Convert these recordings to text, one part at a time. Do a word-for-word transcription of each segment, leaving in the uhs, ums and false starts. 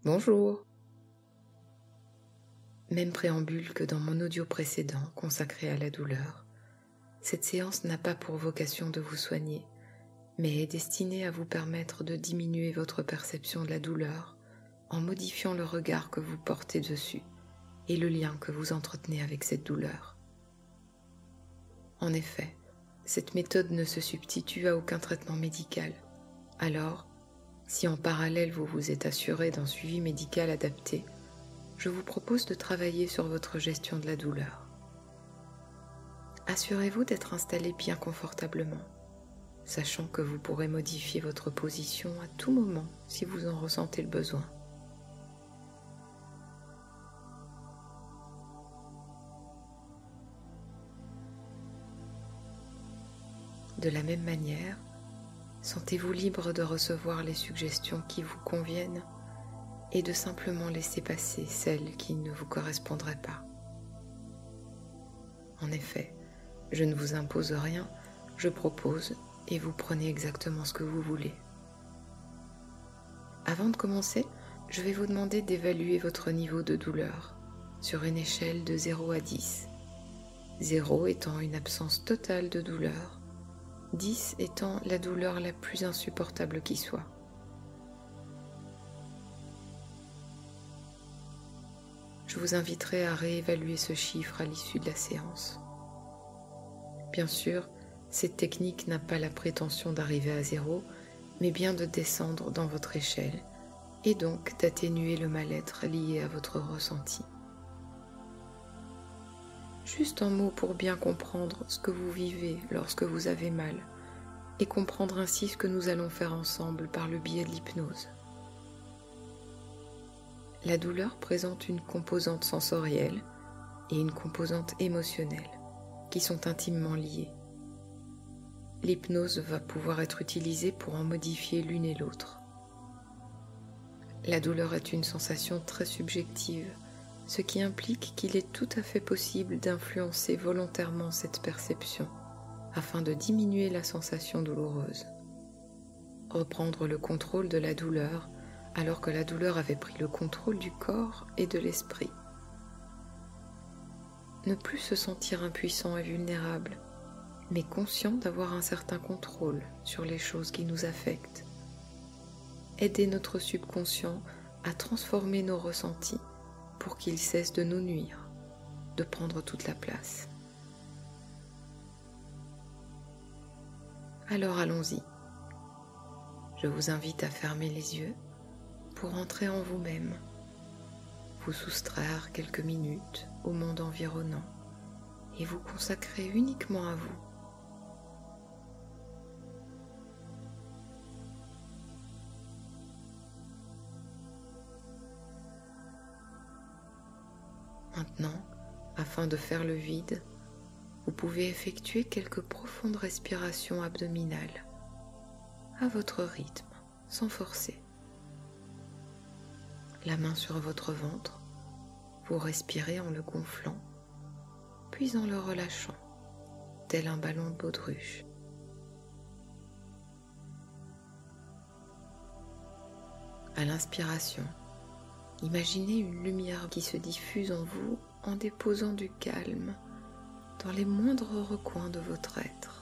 Bonjour. Même préambule que dans mon audio précédent consacré à la douleur, cette séance n'a pas pour vocation de vous soigner, mais est destinée à vous permettre de diminuer votre perception de la douleur en modifiant le regard que vous portez dessus et le lien que vous entretenez avec cette douleur. En effet, cette méthode ne se substitue à aucun traitement médical. Alors, si en parallèle vous vous êtes assuré d'un suivi médical adapté, je vous propose de travailler sur votre gestion de la douleur. Assurez-vous d'être installé bien confortablement, sachant que vous pourrez modifier votre position à tout moment si vous en ressentez le besoin. De la même manière, sentez-vous libre de recevoir les suggestions qui vous conviennent et de simplement laisser passer celles qui ne vous correspondraient pas. En effet, je ne vous impose rien, je propose et vous prenez exactement ce que vous voulez. Avant de commencer, je vais vous demander d'évaluer votre niveau de douleur sur une échelle de zéro à dix. zéro étant une absence totale de douleur, dix étant la douleur la plus insupportable qui soit. Je vous inviterai à réévaluer ce chiffre à l'issue de la séance. Bien sûr, cette technique n'a pas la prétention d'arriver à zéro, mais bien de descendre dans votre échelle et donc d'atténuer le mal-être lié à votre ressenti. Juste un mot pour bien comprendre ce que vous vivez lorsque vous avez mal et comprendre ainsi ce que nous allons faire ensemble par le biais de l'hypnose. La douleur présente une composante sensorielle et une composante émotionnelle qui sont intimement liées. L'hypnose va pouvoir être utilisée pour en modifier l'une et l'autre. La douleur est une sensation très subjective, ce qui implique qu'il est tout à fait possible d'influencer volontairement cette perception afin de diminuer la sensation douloureuse. Reprendre le contrôle de la douleur alors que la douleur avait pris le contrôle du corps et de l'esprit. Ne plus se sentir impuissant et vulnérable, mais conscient d'avoir un certain contrôle sur les choses qui nous affectent. Aider notre subconscient à transformer nos ressentis pour qu'ils cessent de nous nuire, de prendre toute la place. Alors allons-y. Je vous invite à fermer les yeux pour entrer en vous-même, vous soustraire quelques minutes au monde environnant et vous consacrer uniquement à vous. Maintenant, afin de faire le vide, vous pouvez effectuer quelques profondes respirations abdominales à votre rythme, sans forcer. La main sur votre ventre, vous respirez en le gonflant, puis en le relâchant, tel un ballon de baudruche. À l'inspiration, imaginez une lumière qui se diffuse en vous en déposant du calme dans les moindres recoins de votre être.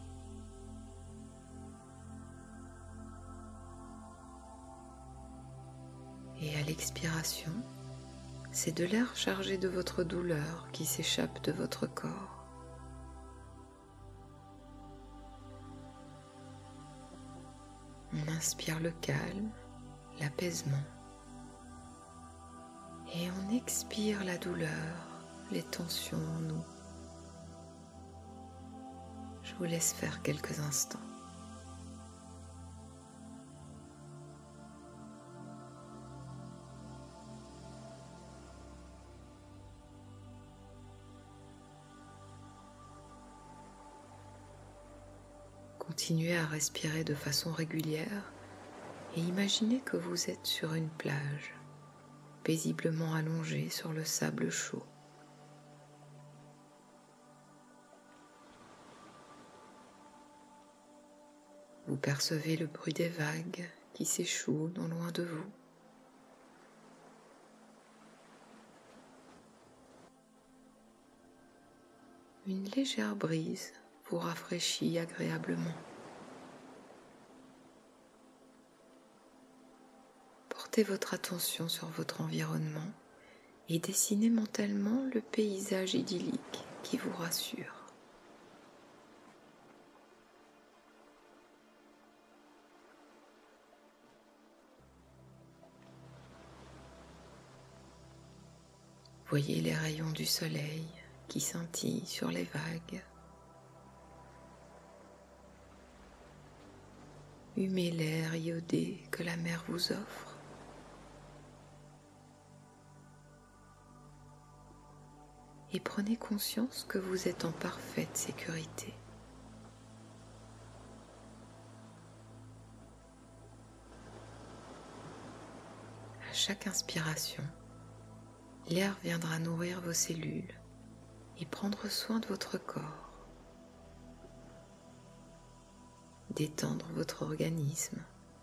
Et à l'expiration, c'est de l'air chargé de votre douleur qui s'échappe de votre corps. On inspire le calme, l'apaisement. Et on expire la douleur, les tensions en nous. Je vous laisse faire quelques instants. Continuez à respirer de façon régulière et imaginez que vous êtes sur une plage, paisiblement allongée sur le sable chaud. Vous percevez le bruit des vagues qui s'échouent non loin de vous. une légère brise vous rafraîchit agréablement. Portez votre attention sur votre environnement et dessinez mentalement le paysage idyllique qui vous rassure. Voyez les rayons du soleil qui scintillent sur les vagues. Humez l'air iodé que la mer vous offre. Et prenez conscience que vous êtes en parfaite sécurité. À chaque inspiration, l'air viendra nourrir vos cellules et prendre soin de votre corps, détendre votre organisme.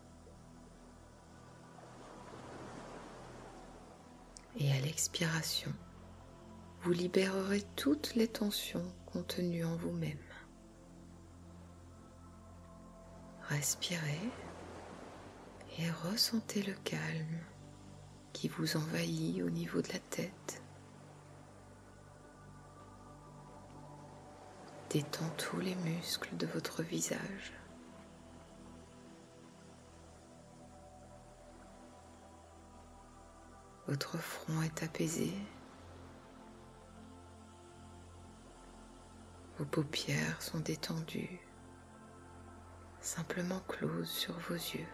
Et à l'expiration, vous libérerez toutes les tensions contenues en vous-même. Respirez et ressentez le calme qui vous envahit au niveau de la tête. Détend tous les muscles de votre visage. Votre front est apaisé. Vos paupières sont détendues, simplement closes sur vos yeux.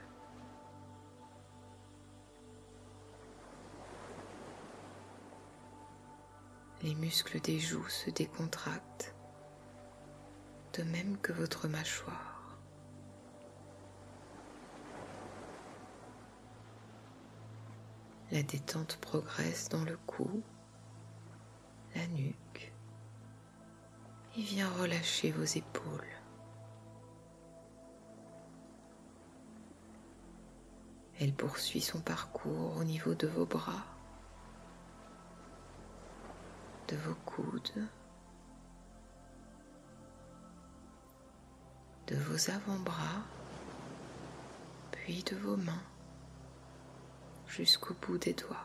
Les muscles des joues se décontractent, de même que votre mâchoire. La détente progresse dans le cou, la nuque, et vient relâcher vos épaules. Elle poursuit son parcours au niveau de vos bras, de vos coudes, de vos avant-bras, puis de vos mains, jusqu'au bout des doigts.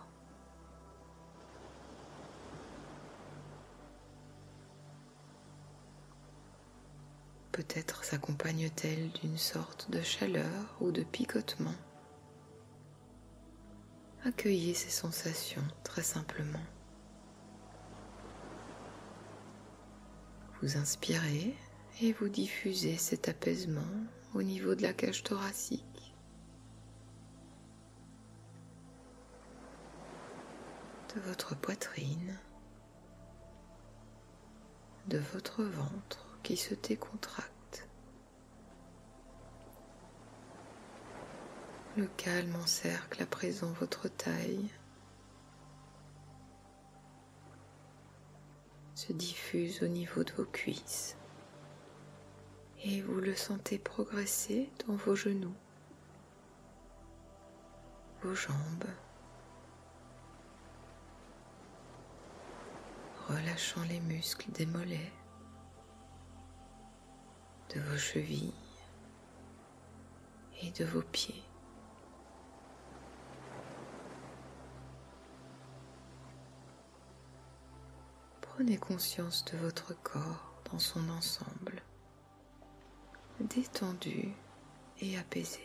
Peut-être s'accompagne-t-elle d'une sorte de chaleur ou de picotement. Accueillez ces sensations très simplement. Vous inspirez et vous diffusez cet apaisement au niveau de la cage thoracique, de votre poitrine, de votre ventre qui se décontracte. Le calme encercle à présent votre taille, se diffuse au niveau de vos cuisses et vous le sentez progresser dans vos genoux, vos jambes, relâchant les muscles des mollets, de vos chevilles et de vos pieds. Prenez conscience de votre corps dans son ensemble, détendu et apaisé.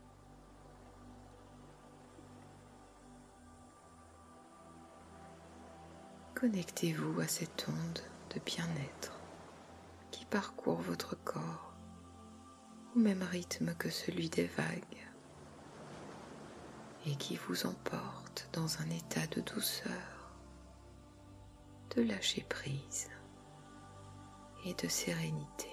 Connectez-vous à cette onde de bien-être qui parcourt votre corps au même rythme que celui des vagues et qui vous emporte dans un état de douceur, de lâcher prise et de sérénité.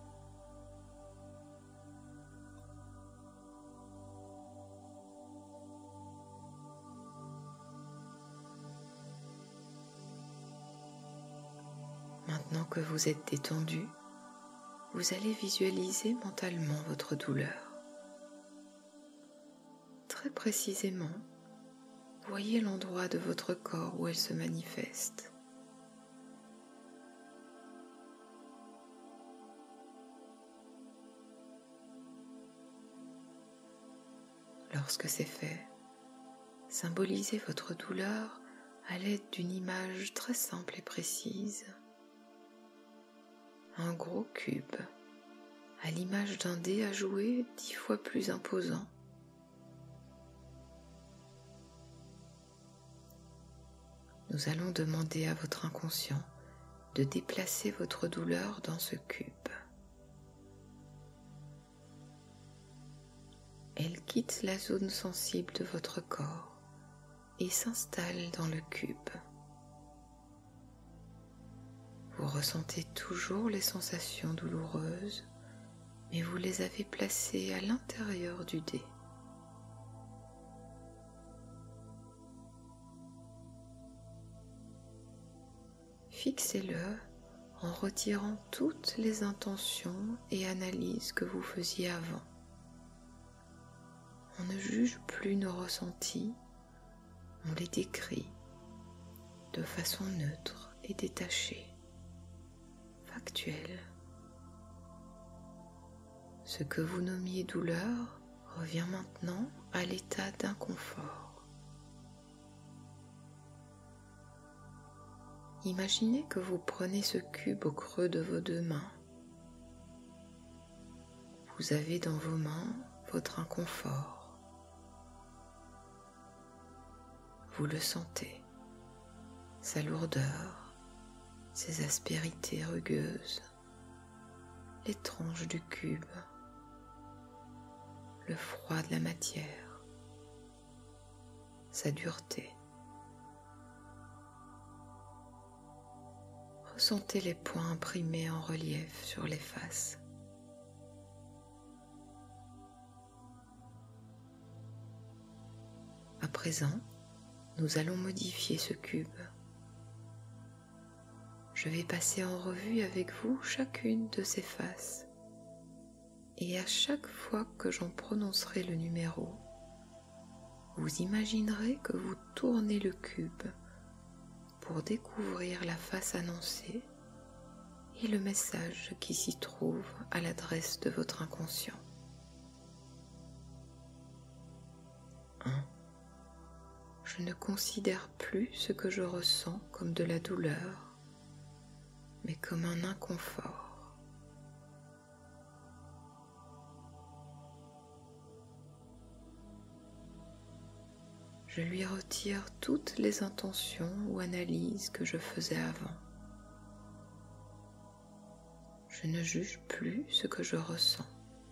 Maintenant que vous êtes détendu, vous allez visualiser mentalement votre douleur. Très précisément, voyez l'endroit de votre corps où elle se manifeste. Lorsque c'est fait, symbolisez votre douleur à l'aide d'une image très simple et précise. Un gros cube, à l'image d'un dé à jouer dix fois plus imposant. Nous allons demander à votre inconscient de déplacer votre douleur dans ce cube. Elle quitte la zone sensible de votre corps et s'installe dans le cube. Vous ressentez toujours les sensations douloureuses, mais vous les avez placées à l'intérieur du dé. Fixez-le en retirant toutes les intentions et analyses que vous faisiez avant. On ne juge plus nos ressentis, on les décrit de façon neutre et détachée, factuelle. Ce que vous nommiez douleur revient maintenant à l'état d'inconfort. Imaginez que vous prenez ce cube au creux de vos deux mains. Vous avez dans vos mains votre inconfort. Vous le sentez, sa lourdeur, ses aspérités rugueuses, les tranches du cube, le froid de la matière, sa dureté. Ressentez les points imprimés en relief sur les faces. À présent, nous allons modifier ce cube. Je vais passer en revue avec vous chacune de ces faces. Et à chaque fois que j'en prononcerai le numéro, vous imaginerez que vous tournez le cube pour découvrir la face annoncée et le message qui s'y trouve à l'adresse de votre inconscient. un. Je ne considère plus ce que je ressens comme de la douleur, mais comme un inconfort. Je lui retire toutes les intentions ou analyses que je faisais avant. Je ne juge plus ce que je ressens.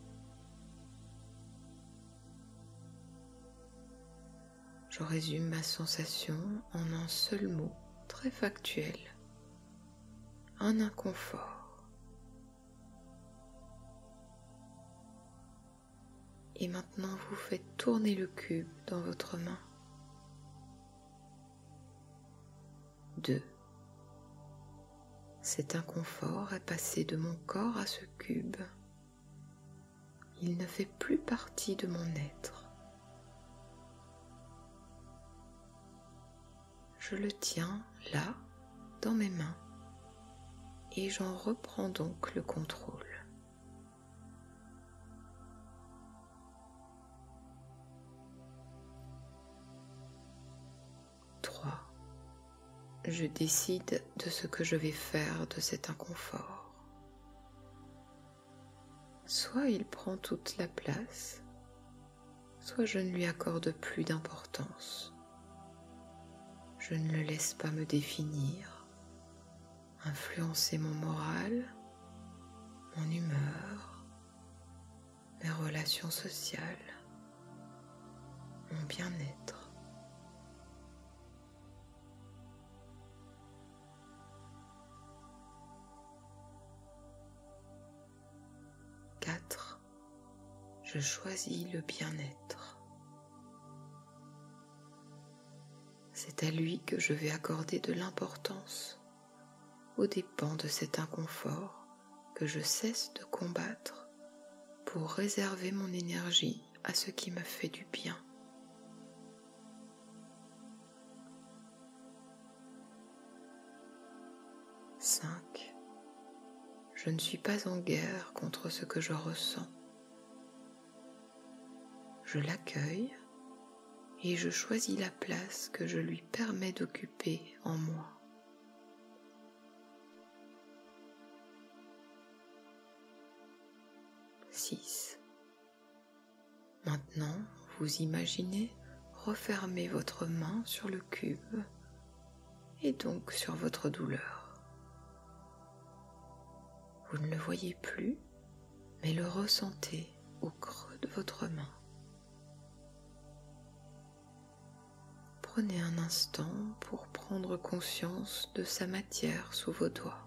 Je résume ma sensation en un seul mot très factuel, un inconfort. Et maintenant vous faites tourner le cube dans votre main. deux. Cet inconfort est passé de mon corps à ce cube. Il ne fait plus partie de mon être. Je le tiens là, dans mes mains, et j'en reprends donc le contrôle. trois. Je décide de ce que je vais faire de cet inconfort. Soit il prend toute la place, soit je ne lui accorde plus d'importance. Je ne le laisse pas me définir, influencer mon moral, mon humeur, mes relations sociales, mon bien-être. quatre. Je choisis le bien-être. C'est à lui que je vais accorder de l'importance, aux dépens de cet inconfort que je cesse de combattre pour réserver mon énergie à ce qui me fait du bien. cinq. Je ne suis pas en guerre contre ce que je ressens. je l'accueille et je choisis la place que je lui permets d'occuper en moi. six. Maintenant, vous imaginez refermer votre main sur le cube et donc sur votre douleur. Vous ne le voyez plus, mais le ressentez au creux de votre main. Prenez un instant pour prendre conscience de sa matière sous vos doigts.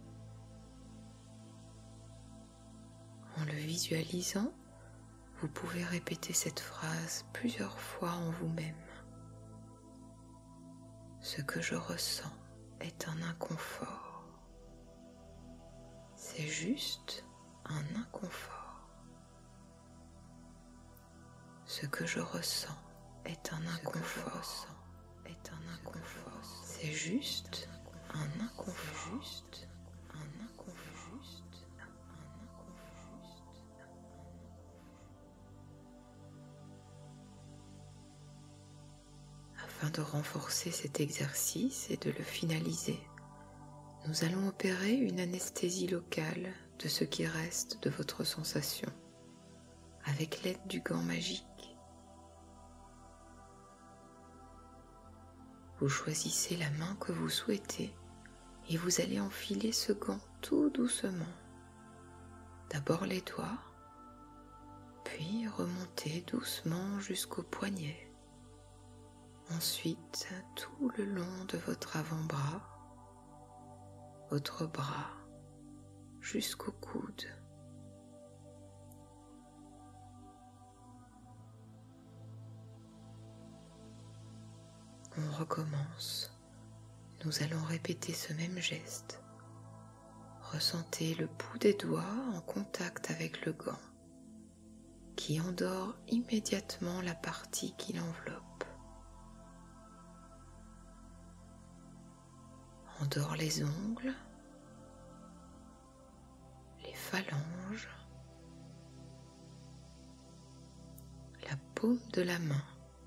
En le visualisant, vous pouvez répéter cette phrase plusieurs fois en vous-même. Ce que je ressens est un inconfort. C'est juste un inconfort. Ce que je ressens est un inconfort. Est un inconfort. C'est juste un inconfort. Juste un inconfort. Afin de renforcer cet exercice et de le finaliser, nous allons opérer une anesthésie locale de ce qui reste de votre sensation avec l'aide du gant magique. Vous choisissez la main que vous souhaitez et vous allez enfiler ce gant tout doucement. D'abord les doigts, puis remonter doucement jusqu'au poignet. Ensuite, tout le long de votre avant-bras, votre bras jusqu'au coude. On recommence. Nous allons répéter ce même geste. Ressentez le bout des doigts en contact avec le gant, qui endort immédiatement la partie qui l'enveloppe. Endort les ongles, les phalanges, la paume de la main,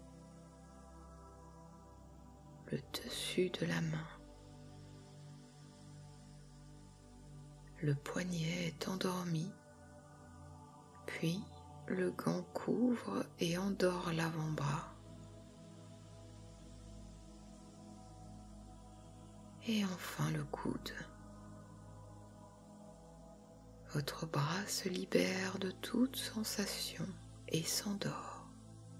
le dessus de la main. Le poignet est endormi, puis le gant couvre et endort l'avant-bras. Et enfin le coude. Votre bras se libère de toute sensation et s'endort.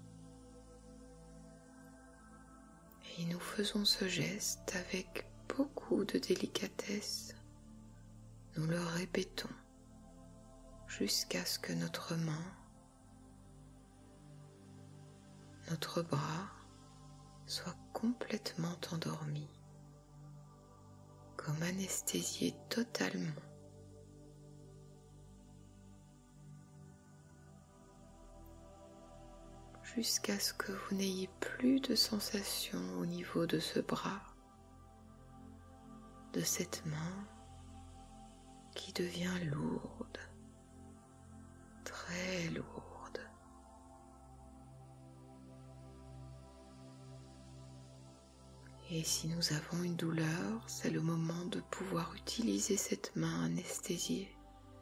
Et nous faisons ce geste avec beaucoup de délicatesse. Nous le répétons jusqu'à ce que notre main, notre bras soit complètement endormi, comme anesthésié totalement. Jusqu'à ce que vous n'ayez plus de sensation au niveau de ce bras, de cette main qui devient lourde, très lourde. Et si nous avons une douleur, c'est le moment de pouvoir utiliser cette main anesthésiée.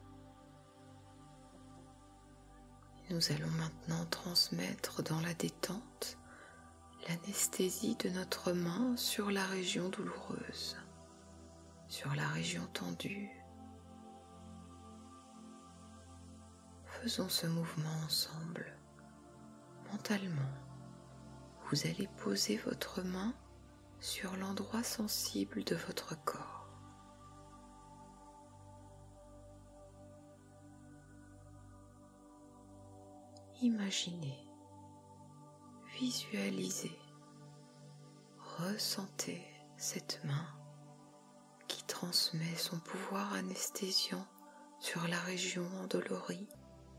Nous allons maintenant transmettre dans la détente l'anesthésie de notre main sur la région douloureuse, sur la région tendue. Faisons ce mouvement ensemble. Mentalement, vous allez poser votre main sur l'endroit sensible de votre corps. Imaginez, visualisez, ressentez cette main qui transmet son pouvoir anesthésiant sur la région endolorie.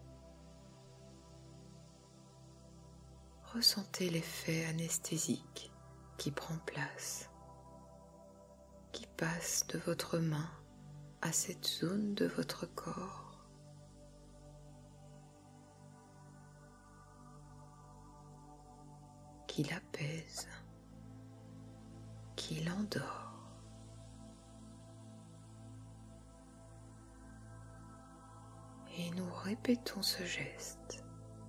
Ressentez l'effet anesthésique qui prend place, qui passe de votre main à cette zone de votre corps. qui l'apaise, qui l'endort. Et nous répétons ce geste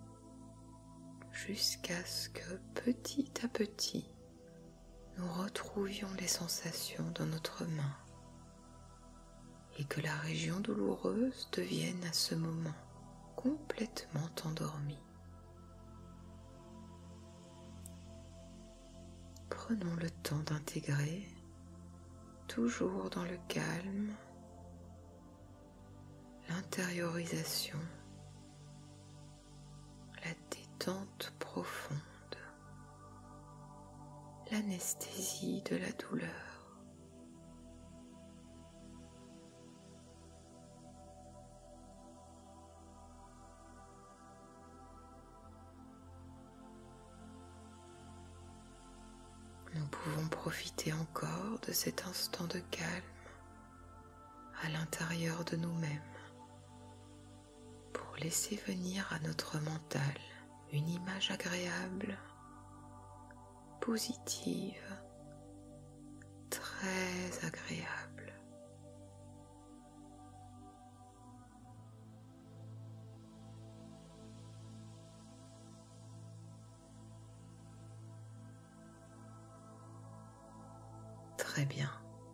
jusqu'à ce que petit à petit, nous retrouvions les sensations dans notre main et que la région douloureuse devienne à ce moment complètement endormie. Prenons le temps d'intégrer, toujours dans le calme, l'intériorisation, la détente profonde, l'anesthésie de la douleur. Nous pouvons profiter encore de cet instant de calme à l'intérieur de nous-mêmes pour laisser venir à notre mental une image agréable, positive, très agréable. Très bien.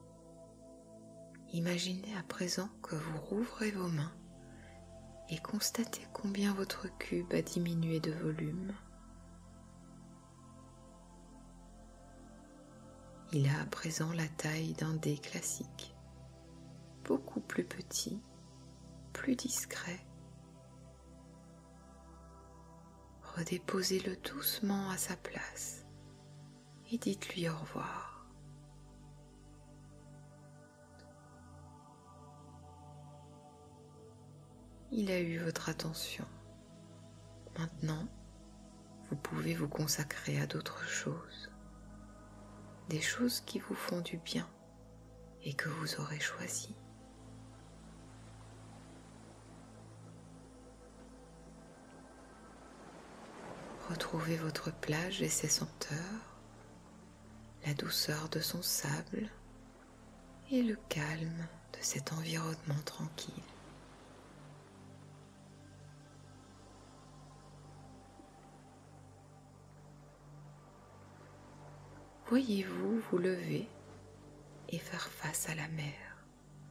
Imaginez à présent que vous rouvrez vos mains et constatez combien votre cube a diminué de volume. Il a à présent la taille d'un dé classique, beaucoup plus petit, plus discret. Redéposez-le doucement à sa place et dites-lui au revoir. Il a eu votre attention. Maintenant, vous pouvez vous consacrer à d'autres choses, des choses qui vous font du bien et que vous aurez choisies. Retrouvez votre plage et ses senteurs, la douceur de son sable et le calme de cet environnement tranquille. Voyez-vous vous lever et faire face à la mer.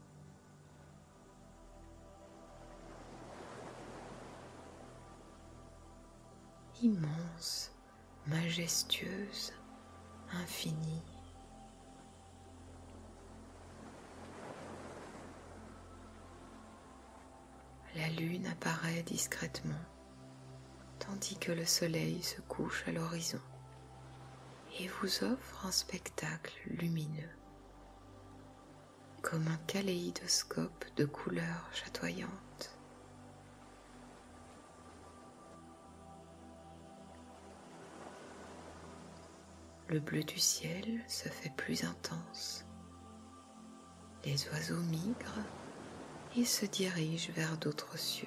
Immense, majestueuse, infinie. La lune apparaît discrètement, tandis que le soleil se couche à l'horizon et vous offre un spectacle lumineux, comme un kaléidoscope de couleurs chatoyantes. Le bleu du ciel se fait plus intense. Les oiseaux migrent et se dirigent vers d'autres cieux.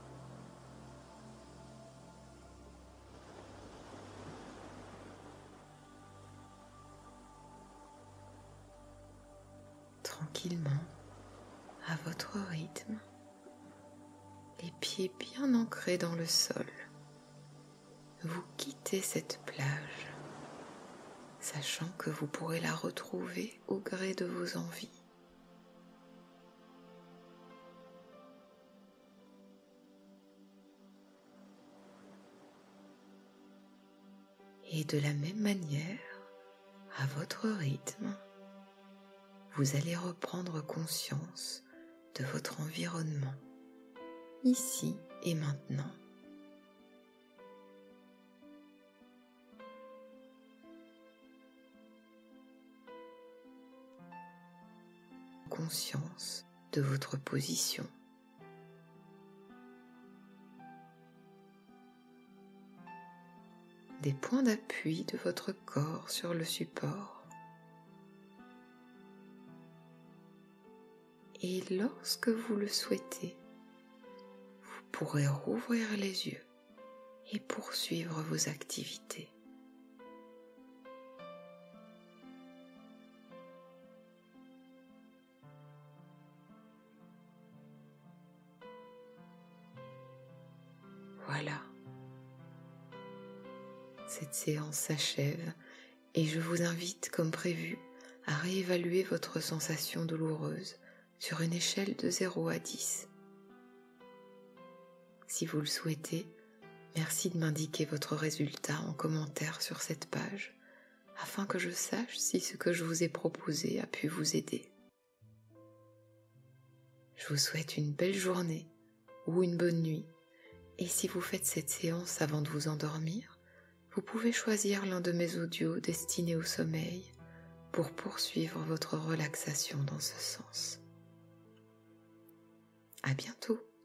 Tranquillement, à votre rythme, les pieds bien ancrés dans le sol, vous quittez cette plage, sachant que vous pourrez la retrouver au gré de vos envies. Et de la même manière, à votre rythme, vous allez reprendre conscience de votre environnement, ici et maintenant. Conscience de votre position. Des points d'appui de votre corps sur le support. Et lorsque vous le souhaitez, vous pourrez rouvrir les yeux et poursuivre vos activités. cette séance s'achève et je vous invite, comme prévu, à réévaluer votre sensation douloureuse sur une échelle de zéro à dix. Si vous le souhaitez, merci de m'indiquer votre résultat en commentaire sur cette page, afin que je sache si ce que je vous ai proposé a pu vous aider. Je vous souhaite une belle journée ou une bonne nuit, et si vous faites cette séance avant de vous endormir, vous pouvez choisir l'un de mes audios destinés au sommeil pour poursuivre votre relaxation dans ce sens. À bientôt!